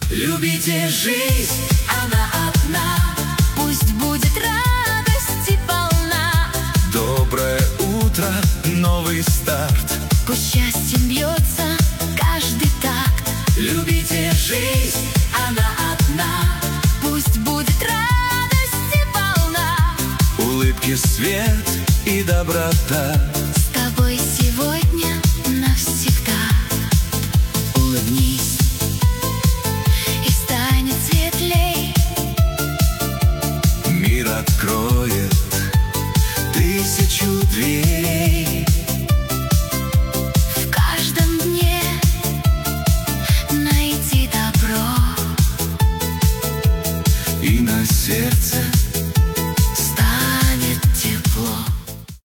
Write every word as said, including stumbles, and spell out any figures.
Любите жизнь, она одна, пусть будет радости полна. Доброе утро, новый старт, Пусть счастьем бьется каждый такт. любите жизнь, Она одна, пусть будет радости волна. улыбки, свет и доброта.